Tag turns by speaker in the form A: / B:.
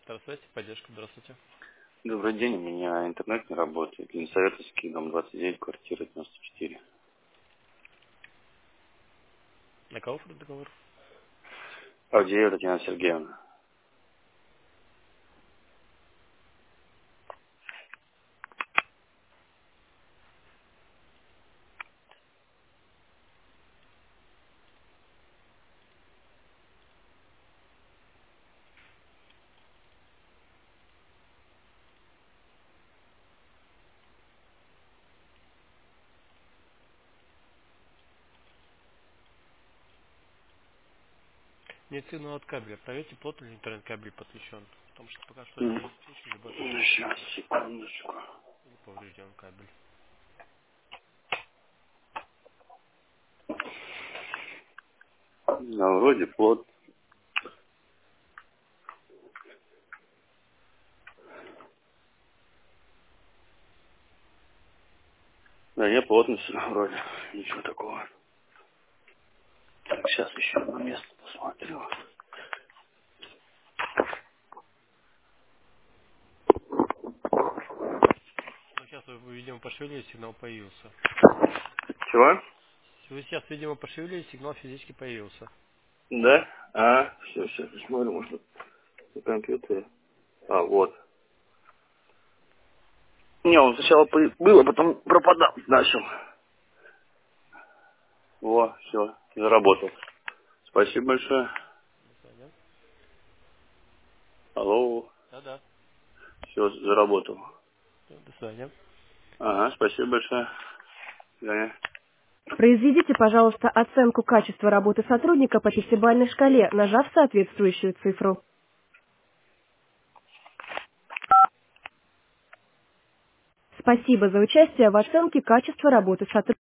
A: Здравствуйте, поддержка, здравствуйте.
B: Добрый день, у меня интернет не работает. Ленсоветовский, дом 29, квартира 94.
A: На кого договор?
B: Авдеева Татьяна Сергеевна.
A: Нет сигнала от кабеля. Проверьте, плотно ли интернет-кабель подключен. Потому что пока что
B: Мгм.
A: не отключен, любой
B: Сейчас, секундочку.
A: или поврежден кабель.
B: Да, вроде плот. Да, не плотно все вроде. Ничего такого. Так, сейчас еще одно место посмотрю.
A: Ну, сейчас вы, видимо, пошевелились, сигнал появился.
B: Чего?
A: Вы сейчас, видимо, пошевелились, сигнал физически появился.
B: Да? Все, сейчас посмотрю, может, на компьютере. Вот. Не, он сначала был, а потом пропадал. Начал. Все, заработал. Спасибо большое.
A: До свидания.
B: Алло.
A: Да-да.
B: Все, заработал.
A: До свидания.
B: Ага, спасибо большое. До свидания.
C: Произведите, пожалуйста, оценку качества работы сотрудника по пятибалльной шкале, нажав соответствующую цифру. Спасибо за участие в оценке качества работы сотрудника.